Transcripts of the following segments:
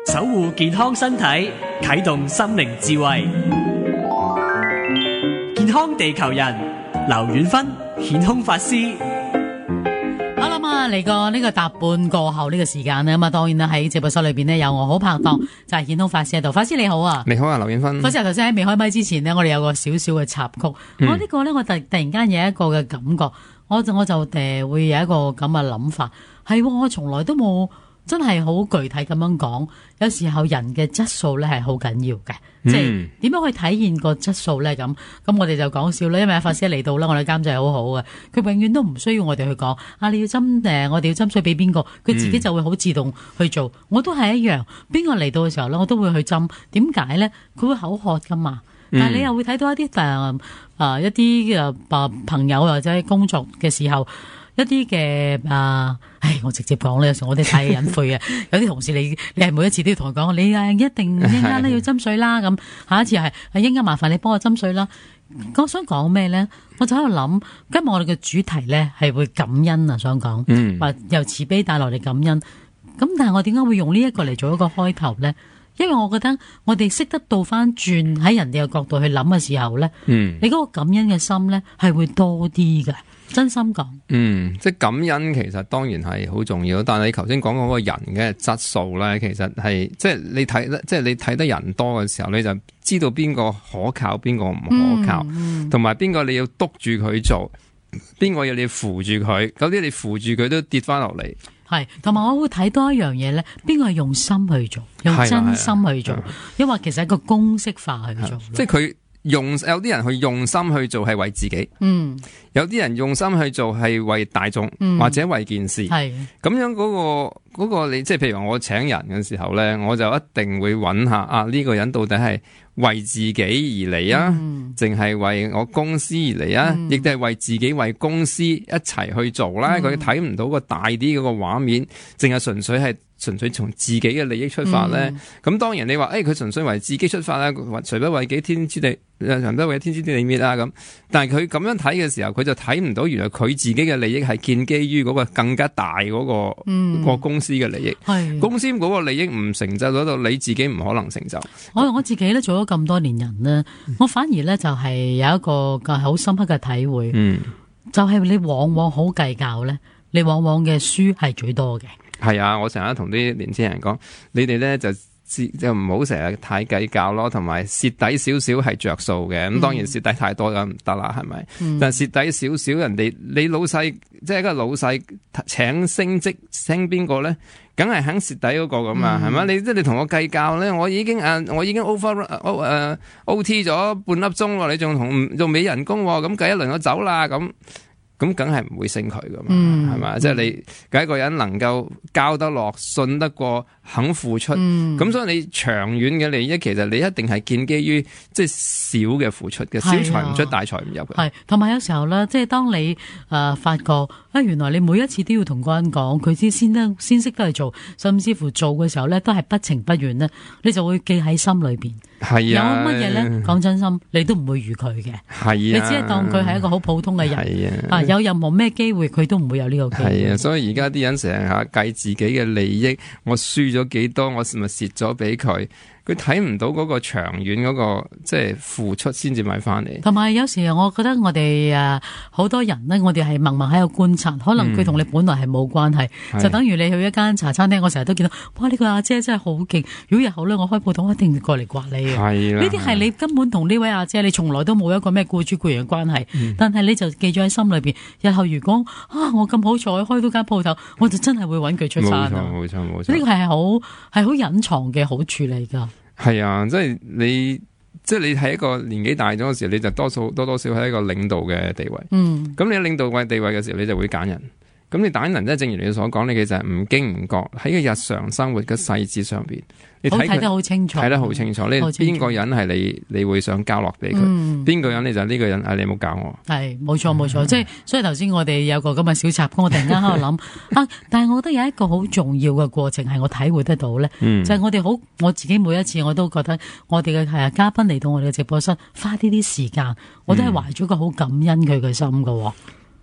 守護健康身體，啟動心靈智慧。健康地球人劉遠芬顯空法師。 好啦嘛，嚟個呢個搭半過後呢個時間呢，咁啊當然啦喺直播室裏邊呢，有我好拍檔就係顯空法師喺度。法師你好啊。 你好啊，劉遠芬。 法師頭先喺未開麥之前呢，我哋有個少少嘅插曲。我呢個呢，我突然間有一個嘅感覺，我就會有一個咁嘅諗法，係我從來都冇真係好具體咁樣講。有時候人嘅質素咧係好緊要嘅，即係點樣去體現個質素咧？咁我哋就講笑啦，因為法師嚟到啦，我哋監製好好嘅，佢永遠都唔需要我哋去講你要針我哋要針水俾邊個，佢自己就會好自動去做。我都係一樣，邊個嚟到嘅時候咧，我都會去針。點解咧？佢會口渴噶嘛。但係你又會睇到一啲一啲朋友或者工作嘅時候。一啲嘅我直接講咧，有時我哋太隱晦啊！有啲同事你係每一次都要同佢講，你一定一陣間咧要斟水啦，咁下一次係一陣間麻煩你幫我斟水啦。我想講咩咧？我就喺度諗，今日我哋嘅主題咧係會感恩啊，想講話由慈悲帶落嚟感恩。咁但係我點解會用呢一個嚟做一個開頭咧？因為我覺得我哋識得倒翻轉喺人哋嘅角度去諗嘅時候咧，你嗰個感恩嘅心咧係會多啲嘅。真心講， 即係感恩其實當然係好重要，但係你頭先講嗰個人嘅質素咧，其實係即係你睇得人多嘅時候，你就知道邊個可靠，邊個唔可靠，同埋邊個你要督住佢做，邊個要你扶住佢，有啲你扶住佢都跌翻落嚟。 係，同埋我會睇多一樣嘢咧，邊個係用心去做，用真心去做，因為其實係一個公式化去做， 即係佢。有啲人去用心去做係為自己，有啲人用心去做係為大眾，或者為件事，係咁樣嗰個你即係譬如我請人嘅時候咧，我就一定會揾下呢個人到底係為自己而嚟啊，淨係為我公司而嚟啊，亦都係為自己為公司一齊去做啦。佢睇唔到個大啲嗰個畫面，淨係純粹從自己嘅利益出發咧。咁當然你話佢純粹為自己出發啦，誰不為己天之地，人不為天之地滅啊咁。但係佢咁樣睇嘅時候，佢就睇唔到原來佢自己嘅利益係建基於嗰個更加大嗰個公司嘅利益。公司嗰個利益唔成就到你自己唔可能成就。 我自己咧做咗咁多年人咧，我反而咧就係有一個好深刻嘅體會，就係你往往好計較咧，你往往嘅輸係最多嘅。 係啊，我成日同啲年輕人講，你哋咧就唔好成日太計較咯，同埋蝕底少少係着數嘅。咁當然蝕底太多咁唔得啦，係咪？但係蝕底少少，人哋你老細即係一個老細請升職升邊個咧，梗係肯蝕底嗰個咁啊，係咪？你同我計較咧，我已經 OT 咗半粒鐘喎，你仲俾人工喎，咁計一輪我走啦咁。咁梗係唔會升佢噶嘛，係咪？即係你梗一個人能夠交得落、信得過、肯付出，咁所以你長遠嘅利益，其實你一定係建基於即係小嘅付出嘅，小財唔出，大財唔入嘅。 係，同埋有時候咧，即係當你發覺原來你每一次都要同嗰人講，佢先識得去做，甚至乎做嘅時候咧，都係不情不願咧，你就會記喺心裏邊。係啊，有乜嘢咧？講真心，你都唔會預佢嘅。係啊，你只係當佢係一個好普通嘅人。係啊，有任何咩機會，佢都唔會有呢個機會。係啊， 所以而家啲人成日計自己嘅利益，我輸咗幾多，我咪蝕咗俾佢。佢睇唔到嗰個長遠嗰個即係付出先至買翻嚟。同埋有時我覺得我哋好多人呢，我哋係默默喺度觀察，可能佢同你本來係冇關係，就等於你去一間茶餐廳，我成日都見到，哇！呢個阿姐真係好勁，如果日後呢，我開鋪頭，我一定過嚟刮你嘅。係啦，呢啲係你根本同呢位阿姐，你從來都冇一個咩僱主僱員嘅關係，但係你就記咗喺心裏邊。日後如果我咁好彩開到間鋪頭，我就真係會揾佢出山。冇錯。呢個係好隱藏嘅好處嚟㗎。係啊，即係你喺一個年紀大咗嘅時候，你就多多少係一個領導嘅地位。咁你領導嘅地位嘅時候，你就會揀人。咁你揀人咧，正如你所講，你其實係唔經唔覺喺個日常生活嘅細節上邊，你睇得好清楚，睇得好清楚。你邊個人係你會想交落俾佢？邊個人你就呢個人，你唔好教我。係冇錯，即係所以頭先我哋有個咁嘅小插曲，我突然間喺度諗但係我覺得有一個好重要嘅過程係我體會得到咧，就係我自己每一次我都覺得我哋嘅嘉賓嚟到我哋嘅直播室，花啲時間，我都係懷咗個好感恩佢嘅心噶。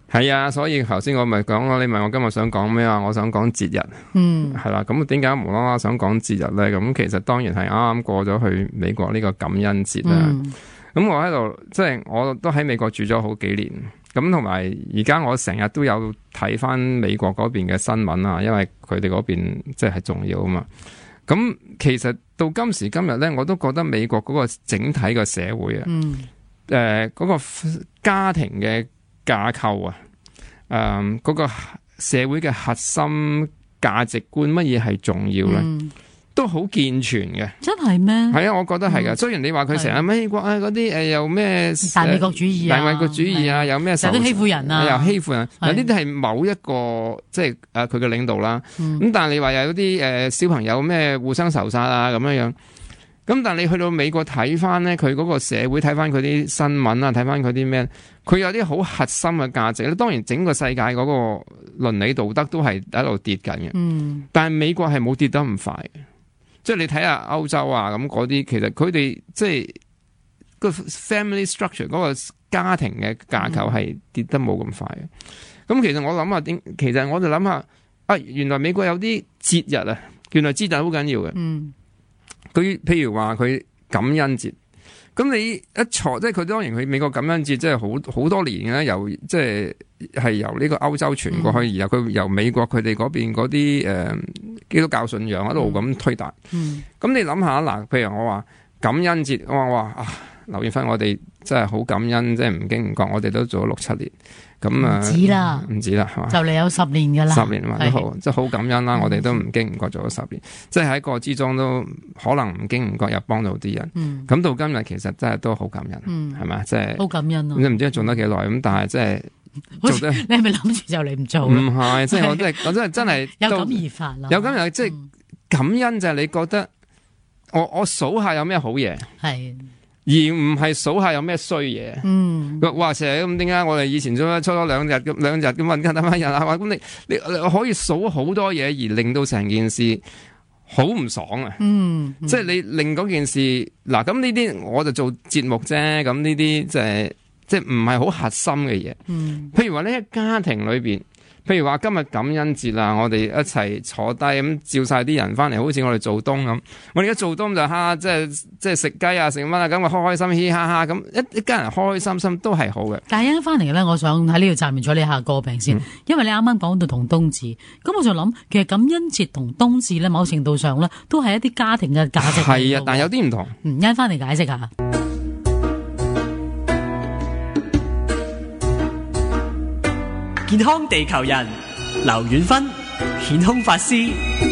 係啊，所以頭先我咪講咯，你問我今日想講咩啊？我想講節日，係啦。咁點解無啦啦想講節日咧？咁其實當然係啱啱過咗去美國呢個感恩節啦。咁我喺度，即係我都喺美國住咗好幾年。咁同埋而家我成日都有睇翻美國嗰邊嘅新聞啊，因為佢哋嗰邊即係重要啊嘛。咁其實到今時今日咧，我都覺得美國嗰個整體嘅社會啊，嗰個家庭嘅架構啊，嗰個社會嘅核心價值觀乜嘢係重要咧？都好健全嘅。真係咩？係啊，我覺得係噶。雖然你話佢成日美國啊嗰啲又咩大美國主義啊， 大美國主義啊，有咩成日都欺負人啊，又欺負人。有呢啲係某一個即係佢嘅領導啦。咁但係你話有啲小朋友咩互相仇殺啊咁樣樣。咁但係你去到美國睇翻咧，佢嗰個社會睇翻佢啲新聞啊，睇翻佢啲咩，佢有啲好核心嘅價值咧。當然整個世界嗰個倫理道德都係喺度跌緊嘅。但係美國係冇跌得咁快嘅。即係你睇下歐洲啊咁嗰啲，其實佢哋即係個 family structure 嗰個家庭嘅架構係跌得冇咁快嘅。咁其實我諗下其實我就諗下啊，原來美國有啲節日啊，原來節日好緊要嘅。佢譬如話佢感恩節，咁你一坐即係佢當然佢美國感恩節即係好多年嘅，由即係由呢個歐洲傳過去，然後佢由美國佢哋嗰邊嗰啲基督教信仰一路咁推達。咁你諗下嗱，譬如我話感恩節，我話啊，劉艷芬，我哋真係好感恩，即係唔經唔覺，我哋都做咗6-7年。咁啊，唔止啦，係嘛？就嚟有10年噶啦，10年嘛都好，即係好感恩啦。我哋都唔經唔覺做咗10年，即係喺個之中都可能唔經唔覺又幫到啲人。咁到今日其實真係都好感恩，係咪？即係好感恩咯。你唔知做得幾耐咁，但係即係做得。你係咪諗住就你唔做？唔係，即係我真係有感而發啦。有感而即係感恩就係你覺得我數下有咩好嘢係。而唔係數下有咩衰嘢，話成日咁點解我哋以前初咗2日咁問緊等翻日啊？咁你可以數好多嘢而令到成件事好唔爽啊！即係你令嗰件事嗱，咁呢啲我就做節目啫，咁呢啲即係唔係好核心嘅嘢。譬如話呢喺家庭裏邊。譬如話今日感恩節啦，我哋一齊坐低咁召晒啲人翻嚟，好似我哋做冬咁。我哋而家做冬就即係食雞啊，食乜啊，咁我開開心嘻哈哈咁一家人開開心心都係好嘅。但係一翻嚟咧，我想喺呢度暫時咗你下個病先，因為你啱啱講到同冬至，咁我就諗其實感恩節同冬至咧，某程度上咧都係一啲家庭嘅價值。係啊，但係有啲唔同。一翻嚟解釋下。 健康地球人劉遠芬顯空法師。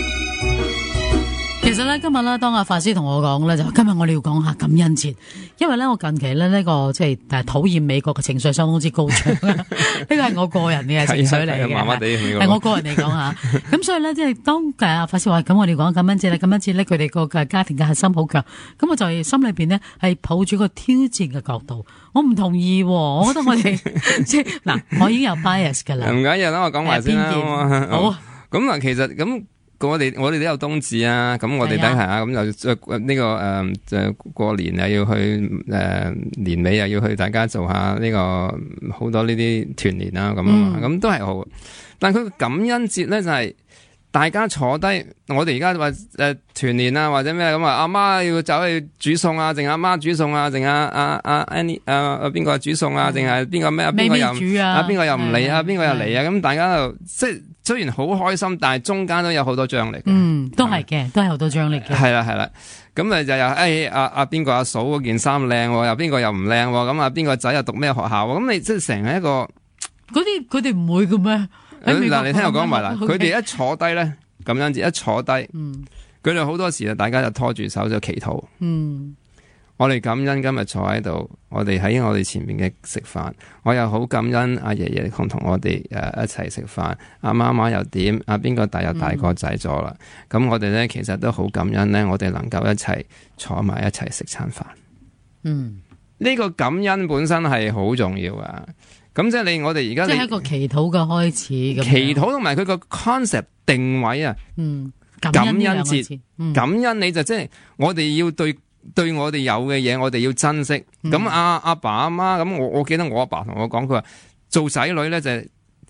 其實咧今日咧，當阿法師同我講咧，就今日我哋要講下感恩節，因為咧我近期咧呢個即係討厭美國嘅情緒相當之高漲，呢個係我個人嘅情緒嚟嘅，麻麻地係我個人嚟講吓。咁所以咧，即係當阿法師話咁，我哋講感恩節啦，感恩節咧佢哋個家庭嘅核心好強，咁我就係心裏邊呢係抱住個挑戰嘅角度，我唔同意，我覺得我哋即係嗱，我已經有 bias 噶啦，唔緊要啦，我講埋先啦，好。咁嗱，其實咁。我哋都有冬至啊，咁我哋等下咁就呢個就過年又要去年尾又要去大家做下呢個好多呢啲團年啦，咁啊嘛，咁都係好。但係佢感恩節咧就係大家坐低，我哋而家話團年啊或者咩咁啊，阿媽要走去煮餸啊，定阿媽煮餸啊，定阿 Annie 邊個煮餸啊，定係邊個咩邊個又邊個又唔嚟啊，邊個又嚟啊，咁大家就即係。雖然好開心，但係中間都有好多張力嘅。都係嘅，都係好多張力嘅。係啦，咁咪就又邊個阿嫂嗰件衫靚，又邊個又唔靚，咁啊邊個仔又讀咩學校？咁你即係成係一個佢哋唔會嘅咩？嗱，你聽我講埋啦，佢哋一坐低咧，感恩節一坐低，佢哋好多時啊，大家就拖住手就祈禱。我哋感恩今日坐喺度，我哋喺我哋前面嘅食飯，我又好感恩阿爺爺同我哋一齊食飯，阿媽媽又點，阿邊個又大個仔咗啦，咁我哋咧其實都好感恩咧，我哋能夠一齊坐埋一齊食餐飯。呢個感恩本身係好重要啊！咁即係我哋而家即係一個祈禱嘅開始，祈禱同埋佢個 concept 定位啊。感恩節，感恩你就即係我哋要對我哋有嘅嘢，我哋要珍惜。咁阿爸阿媽咁，我記得我阿爸同我講，佢話做仔女咧就係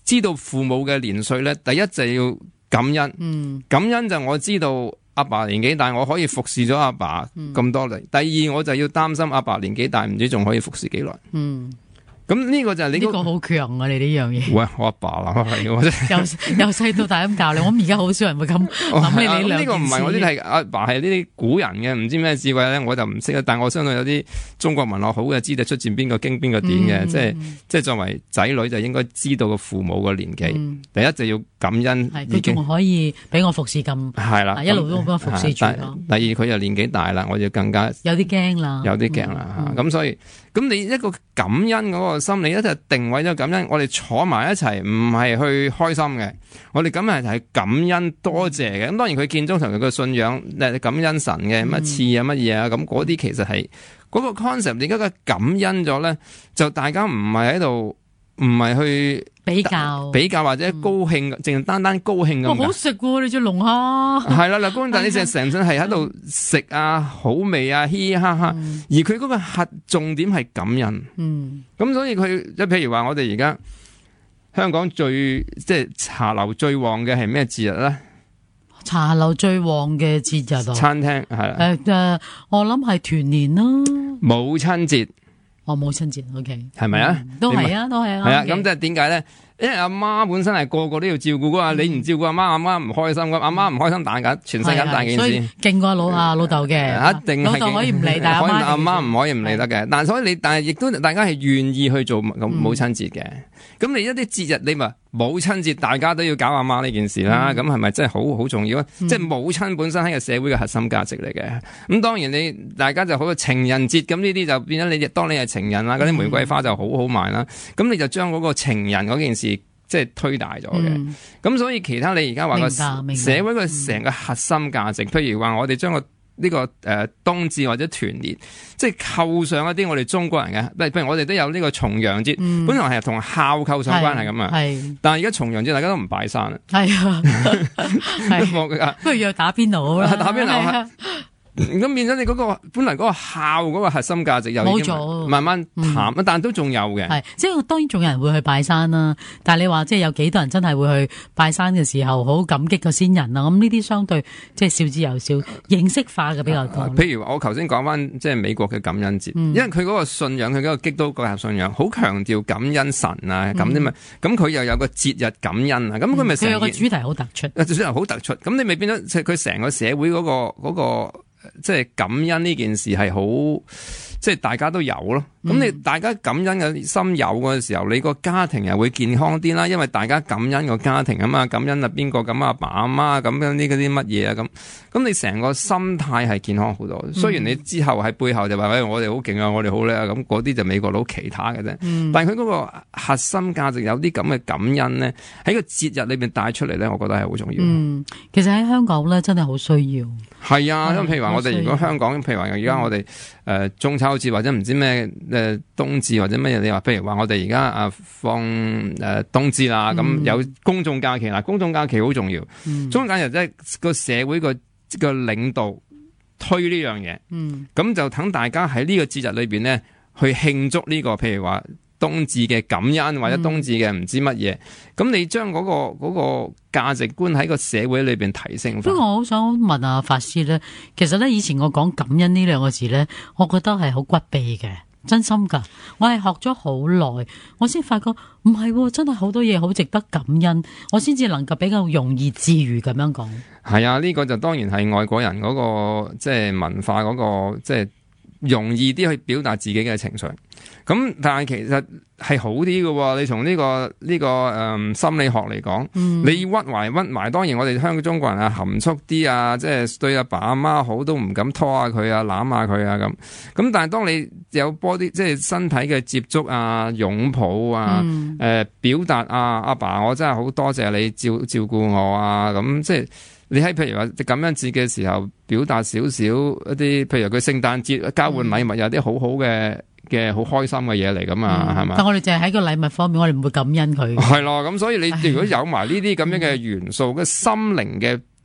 知道父母嘅年歲咧，第一就要感恩，感恩就我知道阿爸年紀大，我可以服侍咗阿爸咁多年。第二我就要擔心阿爸年紀大，唔知仲可以服侍幾耐。咁呢個就係你呢個好強啊！你呢樣嘢， 喂，我阿爸啦，係我真由細到大咁教你。我而家好少人會咁諗起你兩件事。 呢個唔係我呢啲係阿爸係呢啲古人嘅，唔知咩智慧咧，我就唔識啦。但我相信有啲中國文學好嘅知道出自邊個經邊個典嘅，即係作為仔女就應該知道個父母個年紀。第一就要感恩， 佢仲可以俾我服侍咁， 係啦， 一路都俾我服侍住。 第二佢又年紀大啦，我就更加有啲驚啦， 有啲驚啦。咁所以咁你一個感恩嗰個心理一就定位咗感恩，我哋坐埋一齊唔係去開心嘅，我哋咁係感恩多謝嘅。咁當然佢建中同佢個信仰感恩神嘅乜賜啊乜嘢啊，咁嗰啲其實係嗰個 concept。而家嘅感恩咗咧，就大家唔係喺度，唔係去比較或者高興，淨係單單高興咁。 好食喎，你隻龍蝦係啦，嗱，但你成身係喺度食啊，好味啊，嘻嘻哈哈。而佢嗰個核重點係感恩。咁所以佢即係譬如話，我哋而家香港即係茶樓最旺嘅係咩節日咧？ 茶樓最旺嘅節日啊？ 餐廳係啦。 我諗係團年啦， 母親節。 母親節 OK 係咪啊？ 都係啊，都係啊。 係啊，咁即係點解咧？因為阿媽本身係個個都要照顧噶嘛，你唔照顧阿媽，阿媽唔開心噶，阿媽唔開心，大緊全世界大件事。所以勁過老豆嘅， 一定係老豆可以唔理，但係阿媽唔可以唔理得嘅。但係亦都大家係願意去做母親節嘅。咁你一啲節日，你咪母親節，大家都要搞阿媽呢件事啦。咁係咪真係好重要啊？即係母親本身係個社會嘅核心價值嚟嘅。咁當然大家就好似情人節，咁呢啲就變咗當你係情人啦，嗰啲玫瑰花就好好賣啦。咁你就將嗰個情人嗰件事即係推大咗嘅。咁所以其他你而家話個社會嘅成個核心價值，譬如話我哋將呢個冬至或者團年，即係扣上一啲我哋中國人嘅，譬如我哋都有呢個重陽節，本來係同孝扣上關係咁啊。但係而家重陽節大家都唔拜山啦。係啊， 不如約打邊爐啦， 打邊爐。咁變咗你嗰個本來嗰個孝嗰個核心價值又已經慢慢淡，但都仲有嘅。係， 即係當然仲有人會去拜山啦。但係你話即係有幾多人真係會去拜山嘅時候好感激個先人啊？咁呢啲相對即係少之又少，形式化嘅比較多。 譬如我頭先講翻即係美國嘅感恩節，因為佢嗰個信仰，佢嗰個基督教信仰好強調感恩神啊，咁啲嘛。咁佢又有個節日感恩啊，咁佢咪成佢有個主題好突出， 主題好突出。咁你咪變咗佢成個社會嗰個。即係感恩呢件事係好，即係大家都有咯。咁你大家感恩嘅心有嘅時候，你個家庭又會健康啲啦。因為大家感恩個家庭啊嘛，感恩啊邊個咁阿爸阿媽咁樣呢嗰啲乜嘢啊咁你成個心態係健康好多。雖然你之後喺背後就話我哋好勁啊，我哋好叻啊，咁嗰啲就美國佬其他嘅啫。但係佢嗰個核心價值有啲咁嘅感恩咧，喺個節日裏邊帶出嚟咧，我覺得係好重要。 其實喺香港咧，真係好需要。 係啊，咁譬如話我哋如果香港，譬如話而家我哋中秋節或者唔知咩冬至或者乜嘢，你話譬如話我哋而家放冬至啦，咁有公眾假期啦，公眾假期好重要。公眾假期即係個社會個領導推呢樣嘢，咁就等大家喺呢個節日裏邊咧去慶祝呢個，譬如話冬至嘅感恩或者冬至嘅唔知乜嘢，咁你將嗰個價值觀喺個社會裏邊提升。 不過我好想問下法師咧，其實咧以前我講感恩呢兩個字咧，我覺得係好骨痹嘅，真心噶。我係學咗好耐，我先發覺唔係，真係好多嘢好值得感恩，我先至能夠比較容易自如咁樣講。 係啊，呢個就當然係外國人嗰個即係文化嗰個即係容易啲去表達自己嘅情緒。咁但係其實係好啲嘅，你從呢個心理學嚟講，你屈埋，當然我哋香港中國人啊含蓄啲啊，即係對阿爸阿媽好都唔敢拖下佢啊，攬下佢啊咁但係當你有多啲即係身體嘅接觸啊、擁抱啊、表達啊，阿爸我真係好多謝你照顧我啊，咁即係你喺譬如話感恩節嘅時候表達少少一啲，譬如佢聖誕節交換禮物有啲好好嘅好開心嘅嘢嚟噶嘛，係嘛？ 但我哋淨係喺個禮物方面，我哋唔會感恩佢。 係咯，咁所以你如果有埋呢啲咁樣嘅元素嘅心靈嘅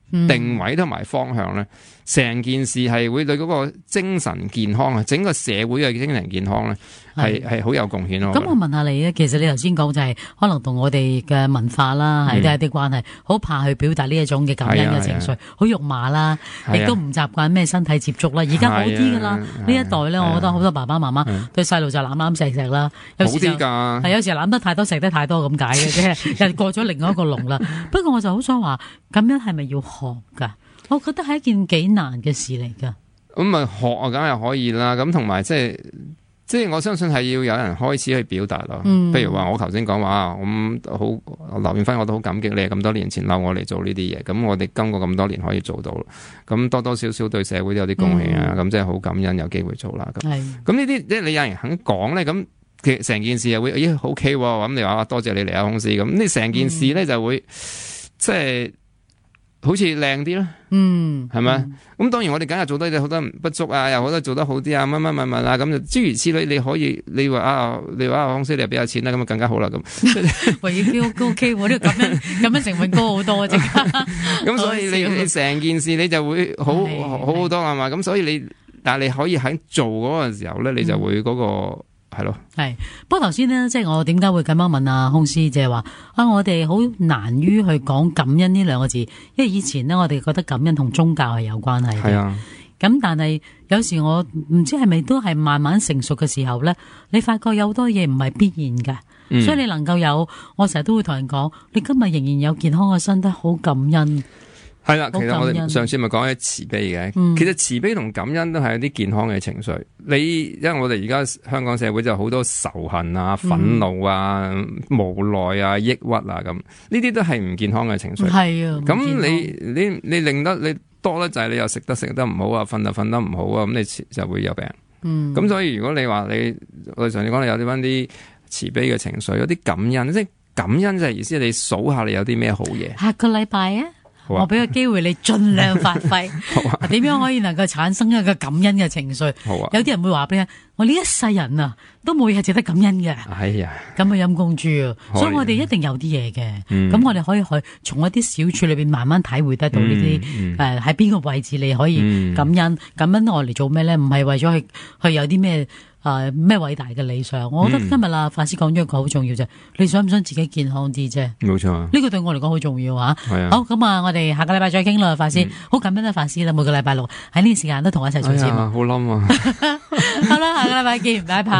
定位同埋方向咧，成件事係會對嗰個精神健康啊，整個社會嘅精神健康咧，係好有貢獻咯。 咁我問下你咧，其實你頭先講就係可能同我哋嘅文化啦，係都有啲關係，好怕去表達呢一種嘅感恩嘅情緒，好肉麻啦，亦都唔習慣咩身體接觸啦。而家好啲噶啦，呢一代咧，我覺得好多爸爸媽媽對細路就攬攬錫錫啦，有時就係有時攬得太多錫得太多咁解嘅啫，又過咗另外一個籠啦。不過我就好想話，咁樣係咪要學噶？我覺得係一件幾難嘅事嚟噶。 咁咪學啊，梗係可以啦。咁同埋即係我相信係要有人開始去表達咯。譬如話我頭先講話，咁好劉遠芬，我都好感激你咁多年前撈我嚟做呢啲嘢。咁我哋經過咁多年可以做到，咁多多少少對社會都有啲貢獻啊。咁即係好感恩有機會做啦。咁呢啲即係你有人肯講咧，咁其實成件事又會OK 喎。咁你話多謝你嚟啊，公司咁，你成件事咧就會即係好似靚啲啦，係咪？咁當然我哋梗係做多好多不足啊，又好多做得好啲啊，乜啊，咁就諸如此類。你可以你話公司你又俾下錢啦，咁啊更加好啦咁。 喂，要 OK 喎，呢個咁樣成本高好多啊，即刻。 咁所以你成件事你就會好多係嘛？咁所以但係你可以喺做嗰個時候咧，你就會嗰個。係咯， 係。不過頭先呢，即係我點解會咁樣問阿空師，即係話我哋好難於去講感恩呢兩個字，因為以前呢，我哋覺得感恩同宗教係有關係嘅。係啊。咁但係有時我唔知係咪都係慢慢成熟嘅時候咧，你發覺有好多嘢唔係必然㗎，所以你能夠有，我成日都會同人講，你今日仍然有健康嘅身體，好感恩。 係啦，其實我哋上次咪講起慈悲嘅，其實慈悲同感恩都係一啲健康嘅情緒。因為我哋而家香港社會就好多仇恨啊、憤怒啊、無奈啊、抑鬱啊咁，呢啲都係唔健康嘅情緒。係啊，咁你令得你多得滯，你又食得唔好啊，瞓得唔好啊，咁你就會有病。咁所以如果你話我哋上次講你有啲慈悲嘅情緒，有啲感恩，即係感恩就係意思你數下你有啲咩好嘢。 下個禮拜啊！我俾個機會你盡量發揮，點樣可以能夠產生一個感恩嘅情緒？有啲人會話俾你，我呢一世人啊，都冇嘢係值得感恩嘅。哎呀，咁啊陰公豬啊！所以我哋一定有啲嘢嘅，咁我哋可以去從一啲小處裏邊慢慢體會得到呢啲喺邊個位置你可以感恩。感恩我嚟做咩咧？唔係為咗去有啲咩咩偉大嘅理想。我覺得今日啊，法師講咗一個好重要啫，你想唔想自己健康啲啫？冇錯，呢個對我嚟講好重要吓。好，咁啊，我哋下個禮拜再傾啦，法師。好感恩啊，法師啦，每個禮拜六喺呢個時間都同我一齊做節目。好冧啊！好啦，下個禮拜見，拜拜。